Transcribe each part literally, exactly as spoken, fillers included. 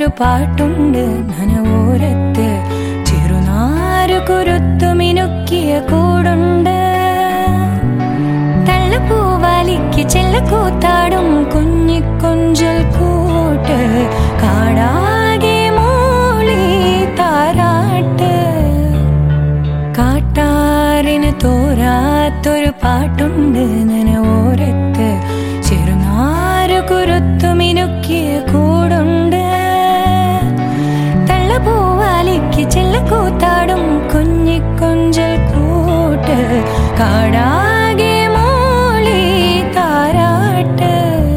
തോരാത്തൊരു പാട്ടുണ്ട് നനവോരത്ത്, ചെറുനാരു കുരുത്തു മിനുക്കിയ കൂടുണ്ട്. തള്ളപ്പൂവാലിക്ക് ചെല്ലക്കൂത്താടും കുഞ്ഞിക്കൊഞ്ചൽ കൂട്ട്, കാടാകെ മൂളി താരാട്ട്. കാട്ടാറിന് തോരാത്തൊരു പാട്ടുണ്ട് നനവോരത്ത്, ചെറുനാരു കുരുത്തു മിനുക്കിയ കൂടുണ്ട്. തള്ളപ്പൂവാലിക്ക് ചെല്ലക്കൂത്താടും കുഞ്ഞിക്കൊഞ്ചൽ കൂട്ട്, കാടാകെ മൂളി താരാട്ട്.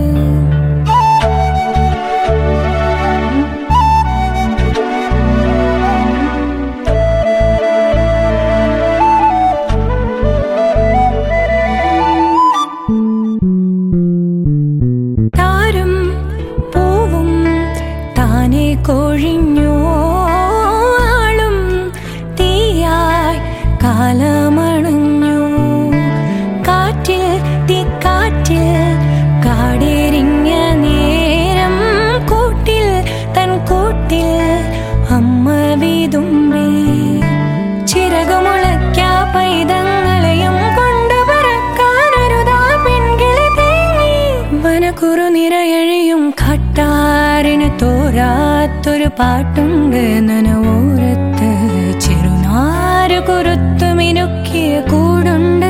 കൊഴിഞ്ഞു ആളും തീയായി കാലമണഞ്ഞു. കാറ്റിൽ തീക്കാറ്റിൽ കാടേറിഞ്ഞ നേരം, കൂട്ടിൽ തൻ കൂട്ടിൽ അമ്മ വിതുമ്പി. ചിറകുമുളയ്ക്കാ പൈതങ്ങളെയും കൊണ്ട് പറക്കാനൊരുതാ പെൺകിളി തേങ്ങി. വനക്കുറു നിറയഴിയും കാട്ടാറിന് തോരാത്തൊരു പാട്ടുണ്ട് നനവോരത്ത്, ചെറുനാരു കുരുത്തു മിനുക്കിയ കൂടുണ്ട്.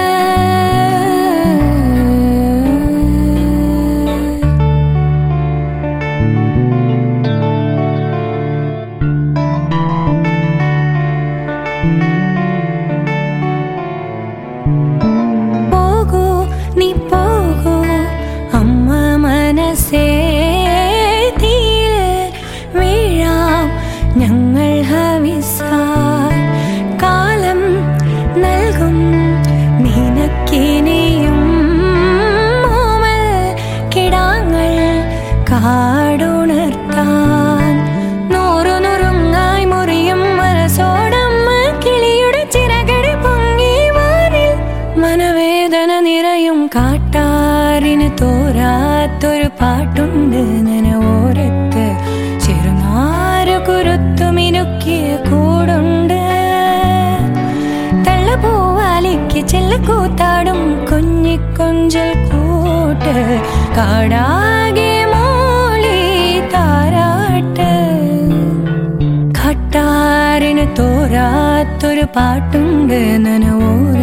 പോകൂ നീ പോകൂ അമ്മ മനസ്സേ, ഞങ്ങൾ ഹവിസായി കാലം നൽകും നിനക്കിനിയും. മോമൽ കിടാങ്ങൾ കാടുണർത്താൻ, നൂറു നുറുങ്ങായി മുറിയും മനസ്സോടമ്മ കിളിയുടെ ചിറകടി പൊങ്ങി വാനിൽ. മനവേദന നിറയും കാട്ടാറിന് തോരാത്തൊരു പാട്ടുണ്ട് നനവോരത്ത്, ചെറുനാരു കുരുത്തു മിനുക്കിയ കൂടുണ്ട്. തള്ളപ്പൂവാലിക്ക് ചെല്ലക്കൂത്താടും കുഞ്ഞിക്കൊഞ്ചൽ കൂട്ട്, കാടാകെ മൂളി താരാട്ട്. കാട്ടാറിന് തോരാത്തൊരു പാട്ടുണ്ട് നനവോ